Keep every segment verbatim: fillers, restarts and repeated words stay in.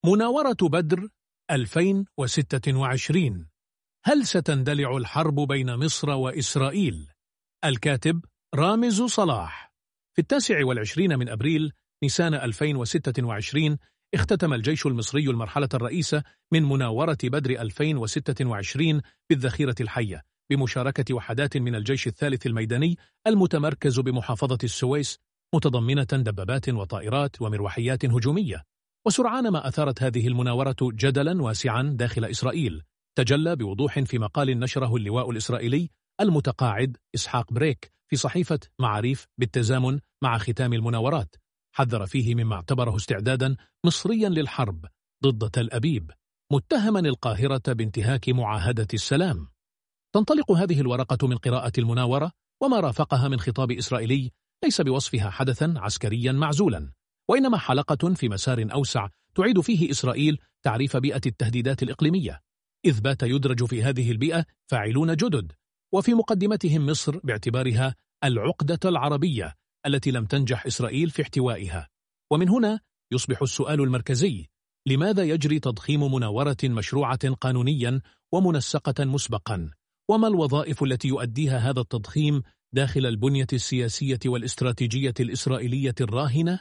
مناورة بدر ألفين وستة وعشرين، هل ستندلع الحرب بين مصر وإسرائيل؟ الكاتب رامز صلاح. في التاسع والعشرين من أبريل نيسان ألفين وستة وعشرين اختتم الجيش المصري المرحلة الرئيسة من مناورة بدر ألفين وستة وعشرين بالذخيرة الحية بمشاركة وحدات من الجيش الثالث الميداني المتمركز بمحافظة السويس، متضمنة دبابات وطائرات ومروحيات هجومية. وسرعان ما أثارت هذه المناورة جدلا واسعا داخل إسرائيل، تجلى بوضوح في مقال نشره اللواء الإسرائيلي المتقاعد إسحاق بريك في صحيفة معاريف بالتزامن مع ختام المناورات، حذر فيه مما اعتبره استعدادا مصريا للحرب ضد تل أبيب، متهما القاهرة بانتهاك معاهدة السلام. تنطلق هذه الورقة من قراءة المناورة وما رافقها من خطاب إسرائيلي ليس بوصفها حدثا عسكريا معزولا، وإنما حلقة في مسار أوسع تعيد فيه إسرائيل تعريف بيئة التهديدات الإقليمية، إذ بات يدرج في هذه البيئة فاعلون جدد، وفي مقدمتهم مصر باعتبارها العقدة العربية التي لم تنجح إسرائيل في احتوائها. ومن هنا يصبح السؤال المركزي: لماذا يجري تضخيم مناورة مشروعة قانونيا ومنسقة مسبقا؟ وما الوظائف التي يؤديها هذا التضخيم داخل البنية السياسية والاستراتيجية الإسرائيلية الراهنة؟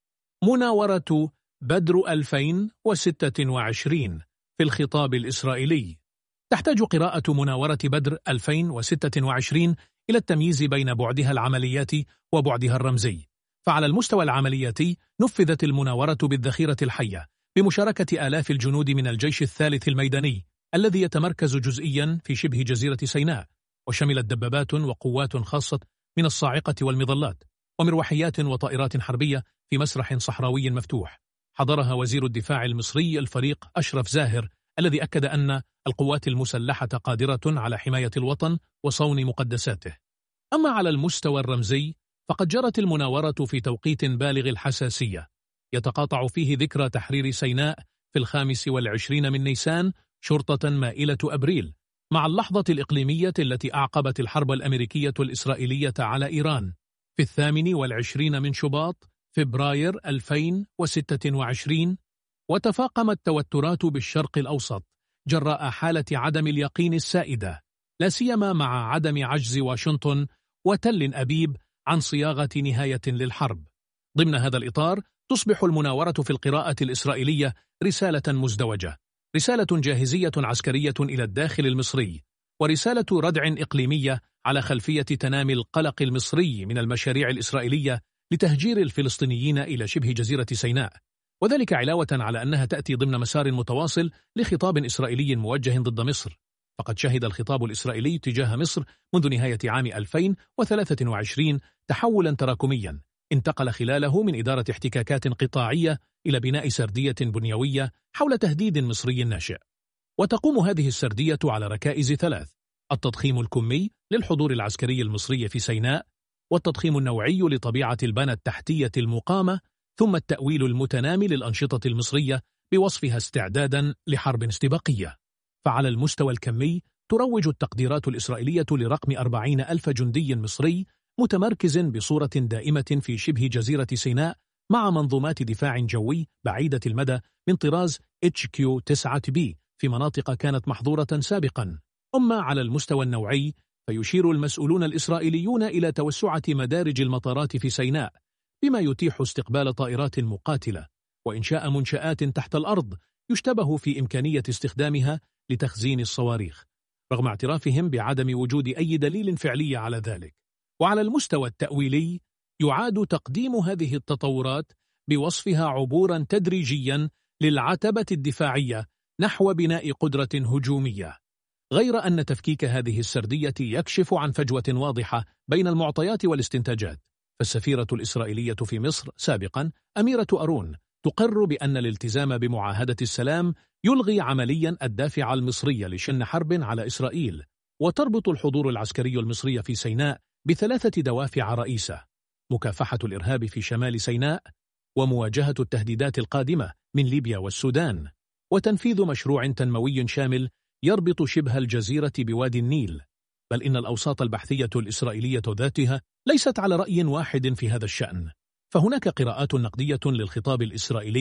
مناورة بدر ألفين وستة وعشرين في الخطاب الإسرائيلي. تحتاج قراءة مناورة بدر ألفين وستة وعشرين إلى التمييز بين بعدها العملياتي وبعدها الرمزي. فعلى المستوى العملياتي نفذت المناورة بالذخيرة الحية بمشاركة آلاف الجنود من الجيش الثالث الميداني الذي يتمركز جزئيا في شبه جزيرة سيناء، وشملت دبابات وقوات خاصة من الصاعقة والمظلات ومروحيات وطائرات حربية في مسرح صحراوي مفتوح، حضرها وزير الدفاع المصري الفريق أشرف زاهر، الذي أكد أن القوات المسلحة قادرة على حماية الوطن وصون مقدساته. أما على المستوى الرمزي فقد جرت المناورة في توقيت بالغ الحساسية، يتقاطع فيه ذكرى تحرير سيناء في الخامس والعشرين من نيسان شرطة مائلة أبريل، مع اللحظة الإقليمية التي أعقبت الحرب الأمريكية الإسرائيلية على إيران في الثامن والعشرين من شباط فبراير ألفين وستة وعشرين. وتفاقمت التوترات بالشرق الأوسط جراء حالة عدم اليقين السائدة، لا سيما مع عدم عجز واشنطن وتل أبيب عن صياغة نهاية للحرب. ضمن هذا الإطار تصبح المناورة في القراءة الإسرائيلية رسالة مزدوجة، رسالة جاهزية عسكرية إلى الداخل المصري، ورسالة ردع إقليمية على خلفية تنامي القلق المصري من المشاريع الإسرائيلية لتهجير الفلسطينيين إلى شبه جزيرة سيناء، وذلك علاوة على أنها تأتي ضمن مسار متواصل لخطاب إسرائيلي موجه ضد مصر. فقد شهد الخطاب الإسرائيلي تجاه مصر منذ نهاية عام ألفين وثلاثة وعشرين تحولا تراكميا انتقل خلاله من إدارة احتكاكات قطاعية إلى بناء سردية بنيوية حول تهديد مصري ناشئ. وتقوم هذه السردية على ركائز ثلاث: التضخيم الكمي للحضور العسكري المصري في سيناء، والتضخيم النوعي لطبيعة البنى التحتية المقامة، ثم التأويل المتنامي للأنشطة المصرية بوصفها استعدادا لحرب استباقية. فعلى المستوى الكمي تروج التقديرات الإسرائيلية لرقم أربعين ألف جندي مصري متمركز بصورة دائمة في شبه جزيرة سيناء مع منظومات دفاع جوي بعيدة المدى من طراز إتش كيو تسعة بي في مناطق كانت محظورة سابقا. أما على المستوى النوعي فيشير المسؤولون الإسرائيليون إلى توسعة مدارج المطارات في سيناء بما يتيح استقبال طائرات مقاتلة وإنشاء منشآت تحت الأرض يشتبه في إمكانية استخدامها لتخزين الصواريخ، رغم اعترافهم بعدم وجود أي دليل فعلي على ذلك. وعلى المستوى التأويلي يعاد تقديم هذه التطورات بوصفها عبورا تدريجيا للعتبة الدفاعية نحو بناء قدرة هجومية، غير أن تفكيك هذه السردية يكشف عن فجوة واضحة بين المعطيات والاستنتاجات. فالسفيرة الإسرائيلية في مصر سابقا أميرة أرون تقر بأن الالتزام بمعاهدة السلام يلغي عمليا الدافع المصري لشن حرب على إسرائيل، وتربط الحضور العسكري المصري في سيناء بثلاثة دوافع رئيسة: مكافحة الإرهاب في شمال سيناء، ومواجهة التهديدات القادمة من ليبيا والسودان، وتنفيذ مشروع تنموي شامل يربط شبه الجزيرة بوادي النيل. بل إن الأوساط البحثية الإسرائيلية ذاتها ليست على رأي واحد في هذا الشأن، فهناك قراءات نقدية للخطاب الإسرائيلي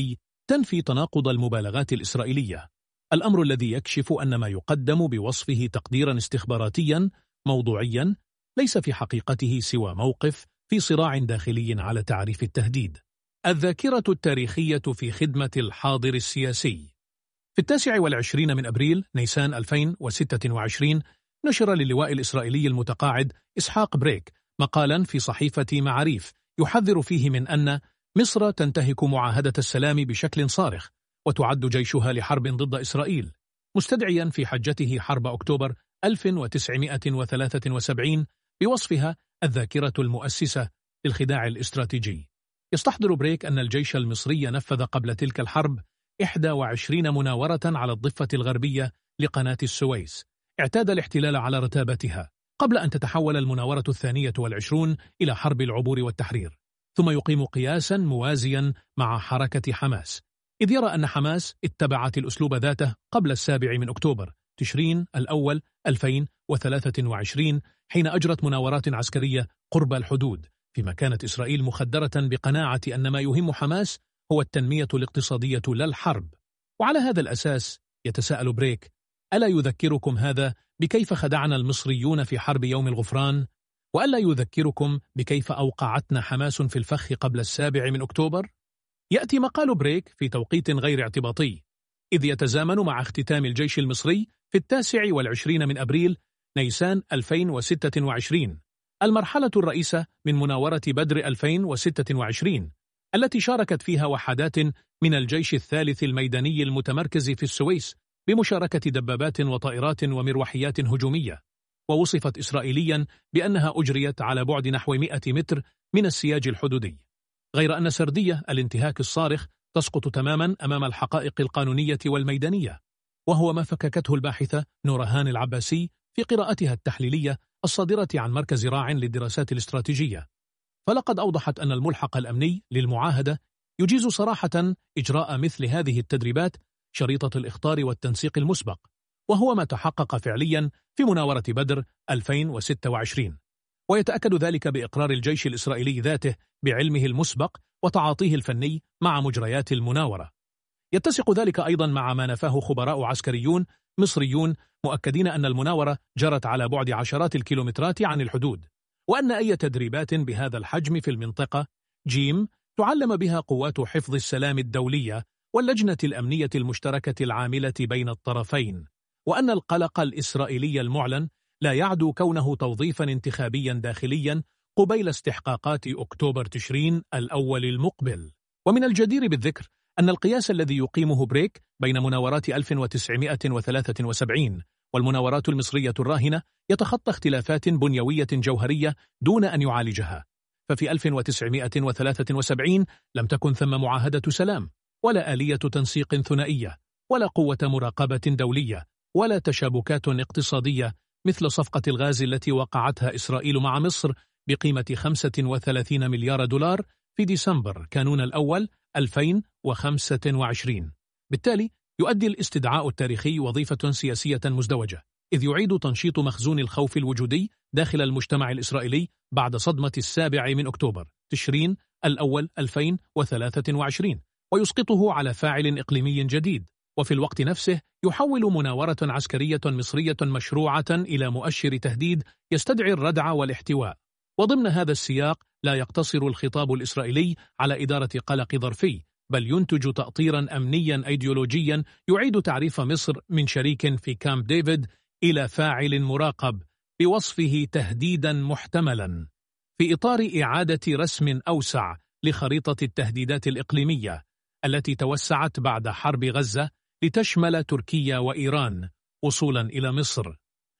تنفي تناقض المبالغات الإسرائيلية، الأمر الذي يكشف أن ما يقدم بوصفه تقديرا استخباراتيا موضوعيا ليس في حقيقته سوى موقف في صراع داخلي على تعريف التهديد. الذاكرة التاريخية في خدمة الحاضر السياسي. في التاسع والعشرين من أبريل نيسان ألفين وستة وعشرين نشر للواء الإسرائيلي المتقاعد إسحاق بريك مقالا في صحيفة معاريف يحذر فيه من أن مصر تنتهك معاهدة السلام بشكل صارخ وتعد جيشها لحرب ضد إسرائيل، مستدعيا في حجته حرب أكتوبر ألف وتسعمائة وثلاثة وسبعين بوصفها الذاكرة المؤسسة للخداع الاستراتيجي. يستحضر بريك أن الجيش المصري نفذ قبل تلك الحرب إحدى وعشرين مناورة على الضفة الغربية لقناة السويس، اعتاد الاحتلال على رتابتها قبل أن تتحول المناورة الثانية والعشرون إلى حرب العبور والتحرير، ثم يقيم قياسا موازيا مع حركة حماس، إذ يرى أن حماس اتبعت الأسلوب ذاته قبل السابع من أكتوبر تشرين الأول ألفين وثلاثة وعشرين حين أجرت مناورات عسكرية قرب الحدود، فيما كانت إسرائيل مخدرة بقناعة أن ما يهم حماس هو التنمية الاقتصادية لا الحرب. وعلى هذا الأساس يتساءل بريك: ألا يذكركم هذا بكيف خدعنا المصريون في حرب يوم الغفران؟ وألا يذكركم بكيف أوقعتنا حماس في الفخ قبل السابع من أكتوبر؟ يأتي مقال بريك في توقيت غير اعتباطي، إذ يتزامن مع اختتام الجيش المصري في التاسع والعشرين من أبريل نيسان ألفين وستة وعشرين المرحلة الرئيسة من مناورة بدر ألفين وستة وعشرين التي شاركت فيها وحدات من الجيش الثالث الميداني المتمركز في السويس بمشاركة دبابات وطائرات ومروحيات هجومية، ووصفت إسرائيليا بأنها أجريت على بعد نحو مئة متر من السياج الحدودي، غير أن سردية الانتهاك الصارخ تسقط تماما أمام الحقائق القانونية والميدانية، وهو ما فككته الباحثة نورهان العباسي في قراءتها التحليلية الصادرة عن مركز راع للدراسات الاستراتيجية. فلقد أوضحت أن الملحق الأمني للمعاهدة يجيز صراحة إجراء مثل هذه التدريبات شريطة الإخطار والتنسيق المسبق، وهو ما تحقق فعليا في مناورة بدر ألفين وستة وعشرين، ويتأكد ذلك بإقرار الجيش الإسرائيلي ذاته بعلمه المسبق وتعاطيه الفني مع مجريات المناورة. يتسق ذلك أيضا مع ما نفاه خبراء عسكريون مصريون مؤكدين أن المناورة جرت على بعد عشرات الكيلومترات عن الحدود، وأن أي تدريبات بهذا الحجم في المنطقة جيم تعلم بها قوات حفظ السلام الدولية واللجنة الأمنية المشتركة العاملة بين الطرفين، وأن القلق الإسرائيلي المعلن لا يعدو كونه توظيفا انتخابيا داخليا قبيل استحقاقات أكتوبر تشرين الأول المقبل. ومن الجدير بالذكر أن القياس الذي يقيمه بريك بين مناورات ألف وتسعمائة وثلاثة وسبعين والمناورات المصرية الراهنة يتخطى اختلافات بنيوية جوهرية دون أن يعالجها، ففي ألف وتسعمائة وثلاثة وسبعين لم تكن ثم معاهدة سلام، ولا آلية تنسيق ثنائية، ولا قوة مراقبة دولية، ولا تشابكات اقتصادية مثل صفقة الغاز التي وقعتها إسرائيل مع مصر بقيمة خمسة وثلاثين مليار دولار في ديسمبر كانون الأول ألفين وخمسة وعشرين. بالتالي يؤدي الاستدعاء التاريخي وظيفة سياسية مزدوجة، إذ يعيد تنشيط مخزون الخوف الوجودي داخل المجتمع الإسرائيلي بعد صدمة السابع من أكتوبر تشرين الأول ألفين وثلاثة وعشرين، ويسقطه على فاعل إقليمي جديد، وفي الوقت نفسه يحول مناورة عسكرية مصرية مشروعة إلى مؤشر تهديد يستدعي الردع والاحتواء. وضمن هذا السياق لا يقتصر الخطاب الإسرائيلي على إدارة قلق ظرفي، بل ينتج تأطيرا أمنيا أيديولوجيا يعيد تعريف مصر من شريك في كامب ديفيد إلى فاعل مراقب بوصفه تهديدا محتملا، في إطار إعادة رسم أوسع لخريطة التهديدات الإقليمية التي توسعت بعد حرب غزة لتشمل تركيا وإيران وصولا إلى مصر.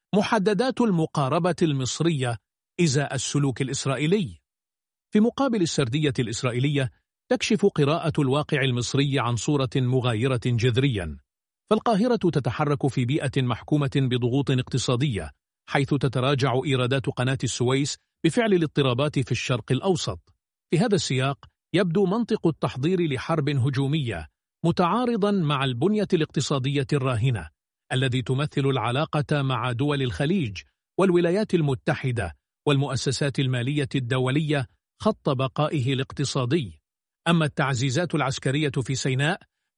محددات المقاربة المصرية إزاء السلوك الإسرائيلي. في مقابل السردية الإسرائيلية تكشف قراءة الواقع المصري عن صورة مغايرة جذريا، فالقاهرة تتحرك في بيئة محكومة بضغوط اقتصادية، حيث تتراجع إيرادات قناة السويس بفعل الاضطرابات في الشرق الأوسط. في هذا السياق يبدو منطق التحضير لحرب هجومية متعارضا مع البنية الاقتصادية الراهنة الذي تمثل العلاقة مع دول الخليج والولايات المتحدة والمؤسسات المالية الدولية خط بقائه الاقتصادي. أما التعزيزات العسكرية في سيناء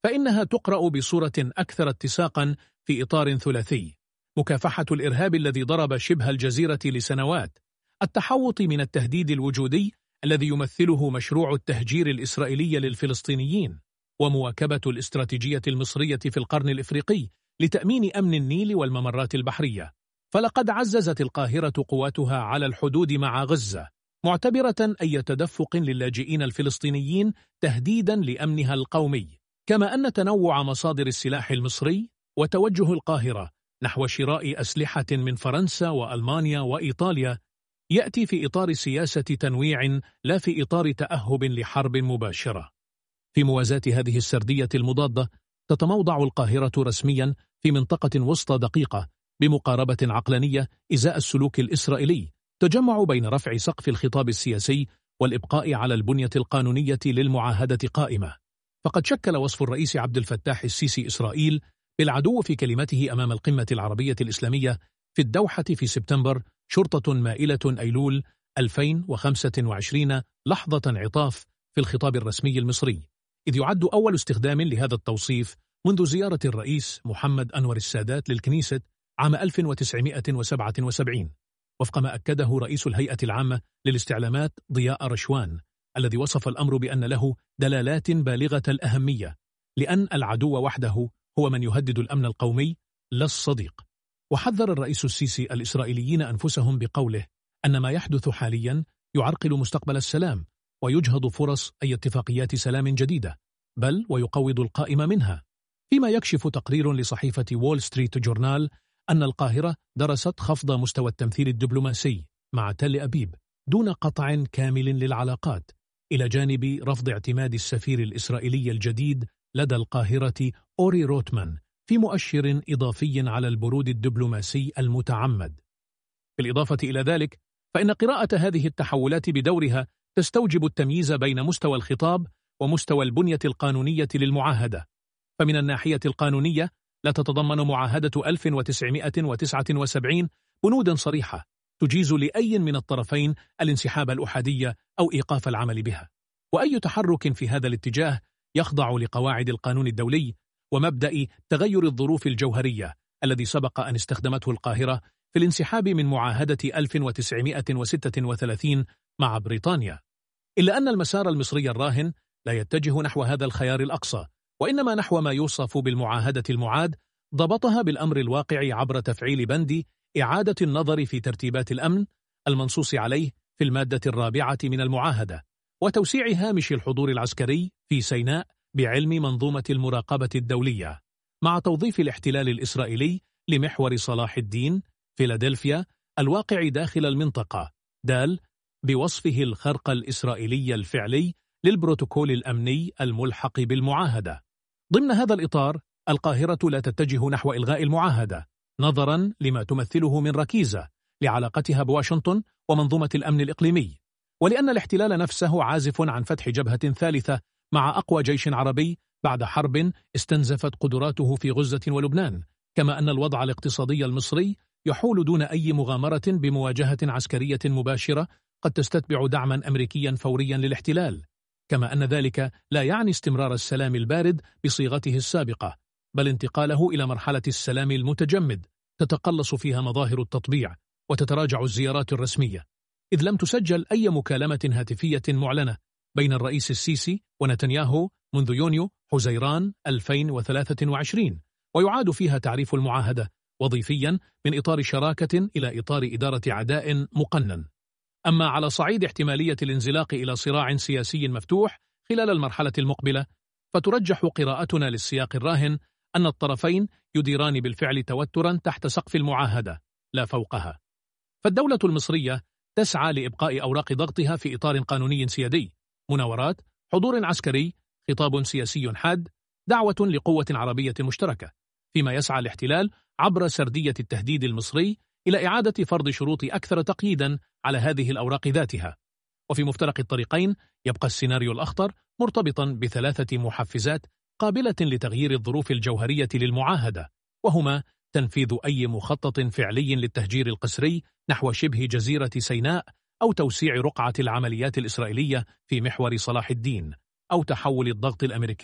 فإنها تقرأ بصورة أكثر اتساقا في إطار ثلاثي: مكافحة الإرهاب الذي ضرب شبه الجزيرة لسنوات، التحوط من التهديد الوجودي الذي يمثله مشروع التهجير الإسرائيلي للفلسطينيين، ومواكبة الاستراتيجية المصرية في القرن الإفريقي لتأمين أمن النيل والممرات البحرية. فلقد عززت القاهرة قواتها على الحدود مع غزة، معتبرة أي تدفق للاجئين الفلسطينيين تهديدا لأمنها القومي، كما أن تنوع مصادر السلاح المصري وتوجه القاهرة نحو شراء أسلحة من فرنسا وألمانيا وإيطاليا يأتي في إطار سياسة تنويع لا في إطار تأهب لحرب مباشرة. في موازاة هذه السردية المضادة، تتموضع القاهرة رسميا في منطقة وسطى دقيقة بمقاربة عقلانية إزاء السلوك الإسرائيلي، تجمع بين رفع سقف الخطاب السياسي والإبقاء على البنية القانونية للمعاهدة قائمة. فقد شكل وصف الرئيس عبد الفتاح السيسي إسرائيل بالعدو في كلمته أمام القمة العربية الإسلامية في الدوحة في سبتمبر شرطة مائلة أيلول ألفين وخمسة وعشرين لحظة انعطاف في الخطاب الرسمي المصري، إذ يعد أول استخدام لهذا التوصيف منذ زيارة الرئيس محمد أنور السادات للكنيسة عام ألف وتسعمائة وسبعة وسبعين، وفق ما أكده رئيس الهيئة العامة للاستعلامات ضياء رشوان، الذي وصف الأمر بأن له دلالات بالغة الأهمية، لأن العدو وحده هو من يهدد الأمن القومي لا الصديق. وحذر الرئيس السيسي الإسرائيليين أنفسهم بقوله أن ما يحدث حاليا يعرقل مستقبل السلام ويجهض فرص أي اتفاقيات سلام جديدة، بل ويقوض القائم منها. فيما يكشف تقرير لصحيفة وول ستريت جورنال أن القاهرة درست خفض مستوى التمثيل الدبلوماسي مع تل أبيب دون قطع كامل للعلاقات، إلى جانب رفض اعتماد السفير الإسرائيلي الجديد لدى القاهرة أوري روتمان في مؤشر إضافي على البرود الدبلوماسي المتعمد. بالإضافة إلى ذلك، فإن قراءة هذه التحولات بدورها تستوجب التمييز بين مستوى الخطاب ومستوى البنية القانونية للمعاهدة. فمن الناحية القانونية لا تتضمن معاهدة ألف وتسعمائة وتسعة وسبعين بنودا صريحة تجيز لأي من الطرفين الانسحاب الأحادي أو إيقاف العمل بها، وأي تحرك في هذا الاتجاه يخضع لقواعد القانون الدولي ومبدأ تغير الظروف الجوهرية الذي سبق أن استخدمته القاهرة في الانسحاب من معاهدة ألف وتسعمائة وستة وثلاثين مع بريطانيا. إلا أن المسار المصري الراهن لا يتجه نحو هذا الخيار الأقصى، وإنما نحو ما يوصف بالمعاهدة المعاد، ضبطها بالأمر الواقع عبر تفعيل بند إعادة النظر في ترتيبات الأمن المنصوص عليه في المادة الرابعة من المعاهدة، وتوسيع هامش الحضور العسكري في سيناء بعلم منظومة المراقبة الدولية، مع توظيف الاحتلال الإسرائيلي لمحور صلاح الدين فيلادلفيا الواقع داخل المنطقة دال بوصفه الخرق الإسرائيلي الفعلي للبروتوكول الأمني الملحق بالمعاهدة. ضمن هذا الإطار، القاهرة لا تتجه نحو إلغاء المعاهدة نظرا لما تمثله من ركيزة لعلاقتها بواشنطن ومنظومة الأمن الإقليمي، ولأن الاحتلال نفسه عازف عن فتح جبهة ثالثة مع أقوى جيش عربي بعد حرب استنزفت قدراته في غزة ولبنان، كما أن الوضع الاقتصادي المصري يحول دون أي مغامرة بمواجهة عسكرية مباشرة قد تستتبع دعما أمريكيا فوريا للاحتلال، كما أن ذلك لا يعني استمرار السلام البارد بصيغته السابقة، بل انتقاله إلى مرحلة السلام المتجمد تتقلص فيها مظاهر التطبيع وتتراجع الزيارات الرسمية، إذ لم تسجل أي مكالمة هاتفية معلنة بين الرئيس السيسي ونتنياهو منذ يونيو حزيران ألفين وثلاثة وعشرين، ويعاد فيها تعريف المعاهدة وظيفيا من إطار شراكة إلى إطار إدارة عداء مقنن. أما على صعيد احتمالية الانزلاق إلى صراع سياسي مفتوح خلال المرحلة المقبلة، فترجح قراءتنا للسياق الراهن أن الطرفين يديران بالفعل توترا تحت سقف المعاهدة لا فوقها. فالدولة المصرية تسعى لإبقاء أوراق ضغطها في إطار قانوني سيادي، مناورات، حضور عسكري، خطاب سياسي حاد، دعوة لقوة عربية مشتركة، فيما يسعى الاحتلال عبر سردية التهديد المصري إلى إعادة فرض شروط أكثر تقييدا على هذه الأوراق ذاتها. وفي مفترق الطريقين يبقى السيناريو الأخطر مرتبطا بثلاثة محفزات قابلة لتغيير الظروف الجوهرية للمعاهدة، وهما تنفيذ أي مخطط فعلي للتهجير القسري نحو شبه جزيرة سيناء، أو توسيع رقعة العمليات الإسرائيلية في محور صلاح الدين، أو تحول الضغط الأمريكي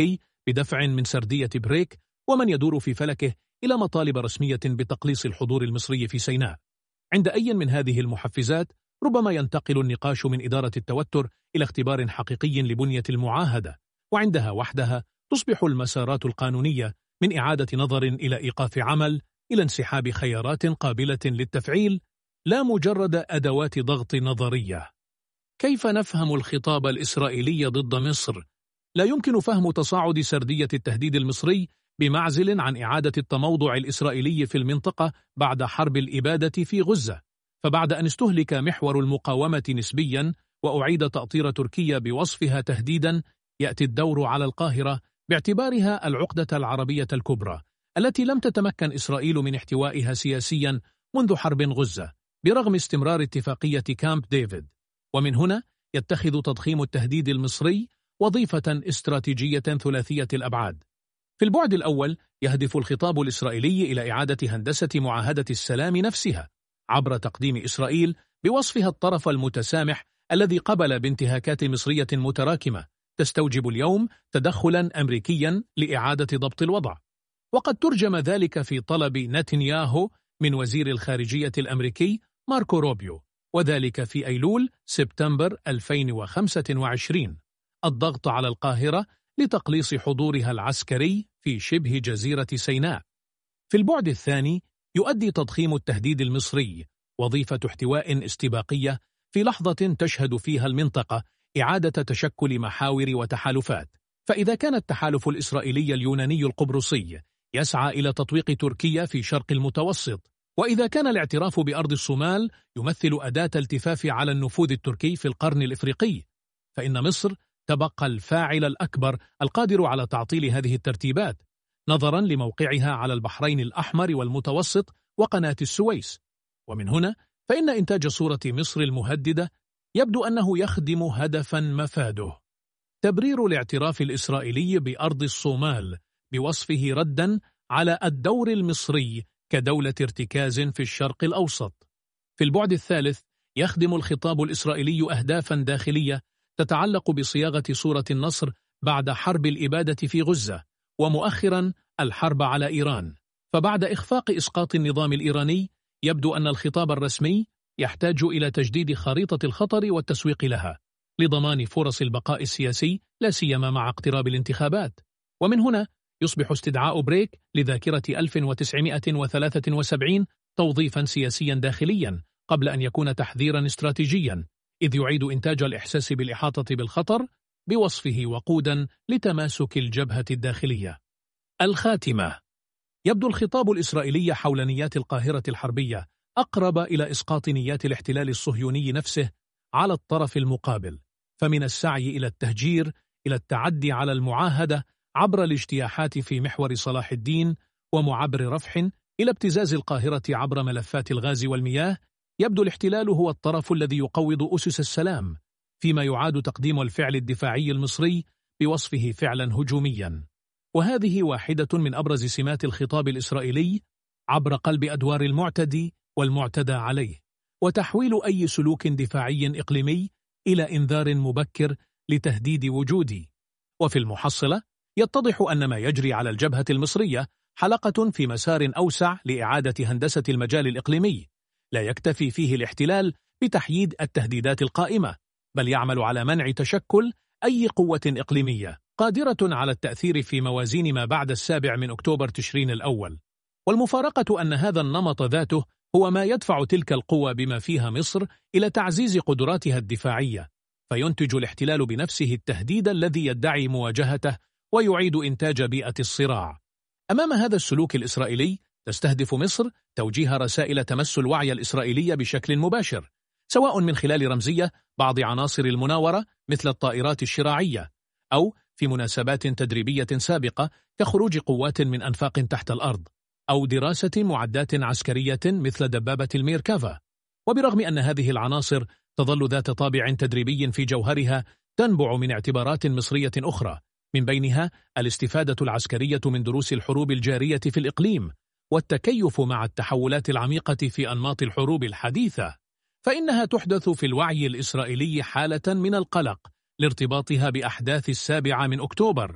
بدفع من سردية بريك ومن يدور في فلكه إلى مطالب رسمية بتقليص الحضور المصري في سيناء. عند أي من هذه المحفزات ربما ينتقل النقاش من إدارة التوتر إلى اختبار حقيقي لبنية المعاهدة، وعندها وحدها تصبح المسارات القانونية من إعادة نظر إلى إيقاف عمل إلى انسحاب خيارات قابلة للتفعيل، لا مجرد أدوات ضغط نظرية. كيف نفهم الخطاب الإسرائيلي ضد مصر؟ لا يمكن فهم تصاعد سردية التهديد المصري بمعزل عن إعادة التموضع الإسرائيلي في المنطقة بعد حرب الإبادة في غزة. فبعد أن استهلك محور المقاومة نسبيا وأعيد تأطير تركيا بوصفها تهديدا، يأتي الدور على القاهرة باعتبارها العقدة العربية الكبرى التي لم تتمكن إسرائيل من احتوائها سياسيا منذ حرب غزة برغم استمرار اتفاقية كامب ديفيد. ومن هنا يتخذ تضخيم التهديد المصري وظيفة استراتيجية ثلاثية الأبعاد. في البعد الأول يهدف الخطاب الإسرائيلي إلى إعادة هندسة معاهدة السلام نفسها عبر تقديم إسرائيل بوصفها الطرف المتسامح الذي قبل بانتهاكات مصرية متراكمة تستوجب اليوم تدخلا أمريكيا لإعادة ضبط الوضع. وقد ترجم ذلك في طلب نتنياهو من وزير الخارجية الأمريكي ماركو روبيو، وذلك في أيلول سبتمبر ألفين وخمسة وعشرين، الضغط على القاهرة لتقليص حضورها العسكري في شبه جزيرة سيناء. في البعد الثاني يؤدي تضخيم التهديد المصري وظيفة احتواء استباقية في لحظة تشهد فيها المنطقة إعادة تشكل محاور وتحالفات. فإذا كان التحالف الإسرائيلي اليوناني القبرصي يسعى إلى تطويق تركيا في شرق المتوسط، وإذا كان الاعتراف بأرض الصومال يمثل أداة التفاف على النفوذ التركي في القرن الإفريقي، فإن مصر تبقى الفاعل الأكبر القادر على تعطيل هذه الترتيبات نظرا لموقعها على البحرين الأحمر والمتوسط وقناة السويس. ومن هنا فإن إنتاج صورة مصر المهددة يبدو أنه يخدم هدفا مفاده تبرير الاعتراف الإسرائيلي بأرض الصومال بوصفه ردا على الدور المصري كدولة ارتكاز في الشرق الأوسط. في البعد الثالث يخدم الخطاب الإسرائيلي أهدافا داخلية تتعلق بصياغة صورة النصر بعد حرب الإبادة في غزة، ومؤخرا الحرب على إيران. فبعد إخفاق إسقاط النظام الإيراني يبدو أن الخطاب الرسمي يحتاج إلى تجديد خريطة الخطر والتسويق لها لضمان فرص البقاء السياسي، لا سيما مع اقتراب الانتخابات. ومن هنا يصبح استدعاء بريك لذاكرة ألف وتسعمائة وثلاثة وسبعين توظيفا سياسيا داخليا قبل أن يكون تحذيرا استراتيجيا، إذ يعيد إنتاج الإحساس بالإحاطة بالخطر بوصفه وقودا لتماسك الجبهة الداخلية. الخاتمة: يبدو الخطاب الإسرائيلي حول نيات القاهرة الحربية أقرب إلى إسقاط نيات الاحتلال الصهيوني نفسه على الطرف المقابل، فمن السعي إلى التهجير إلى التعدي على المعاهدة عبر الاجتياحات في محور صلاح الدين ومعبر رفح إلى ابتزاز القاهرة عبر ملفات الغاز والمياه، يبدو الاحتلال هو الطرف الذي يقوض أسس السلام، فيما يعاد تقديم الفعل الدفاعي المصري بوصفه فعلا هجوميا. وهذه واحدة من أبرز سمات الخطاب الإسرائيلي عبر قلب أدوار المعتدي والمعتدى عليه، وتحويل أي سلوك دفاعي إقليمي إلى إنذار مبكر لتهديد وجودي. وفي المحصلة يتضح أن ما يجري على الجبهة المصرية حلقة في مسار أوسع لإعادة هندسة المجال الإقليمي، لا يكتفي فيه الاحتلال بتحييد التهديدات القائمة، بل يعمل على منع تشكل أي قوة إقليمية قادرة على التأثير في موازين ما بعد السابع من أكتوبر تشرين الأول. والمفارقة أن هذا النمط ذاته هو ما يدفع تلك القوى بما فيها مصر إلى تعزيز قدراتها الدفاعية، فينتج الاحتلال بنفسه التهديد الذي يدعي مواجهته ويعيد إنتاج بيئة الصراع. أمام هذا السلوك الإسرائيلي تستهدف مصر توجيه رسائل تمس الوعي الإسرائيلي بشكل مباشر، سواء من خلال رمزية بعض عناصر المناورة مثل الطائرات الشراعية، أو في مناسبات تدريبية سابقة كخروج قوات من أنفاق تحت الأرض، أو دراسة معدات عسكرية مثل دبابة الميركافا. وبرغم أن هذه العناصر تظل ذات طابع تدريبي في جوهرها، تنبع من اعتبارات مصرية أخرى، من بينها الاستفادة العسكرية من دروس الحروب الجارية في الإقليم والتكيف مع التحولات العميقة في أنماط الحروب الحديثة، فإنها تحدث في الوعي الإسرائيلي حالة من القلق لارتباطها بأحداث السابعة من أكتوبر،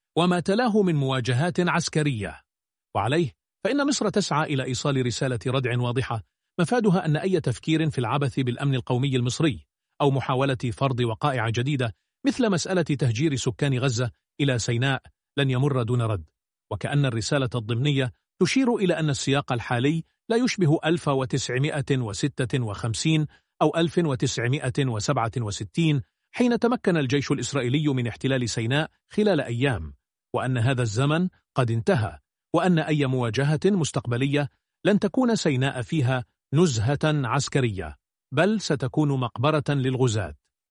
وما تلاه من مواجهات عسكرية. وعليه فإن مصر تسعى إلى إيصال رسالة ردع واضحة مفادها أن أي تفكير في العبث بالأمن القومي المصري أو محاولة فرض وقائع جديدة مثل مسألة تهجير سكان غزة إلى سيناء لن يمر دون رد، وكأن الرسالة الضمنية تشير إلى أن السياق الحالي لا يشبه ألف وتسعمائة وستة وخمسين أو ألف وتسعمائة وسبعة وستين حين تمكن الجيش الإسرائيلي من احتلال سيناء خلال أيام، وأن هذا الزمن قد انتهى، وأن أي مواجهة مستقبلية لن تكون سيناء فيها نزهة عسكرية، بل ستكون مقبرة للغزاة.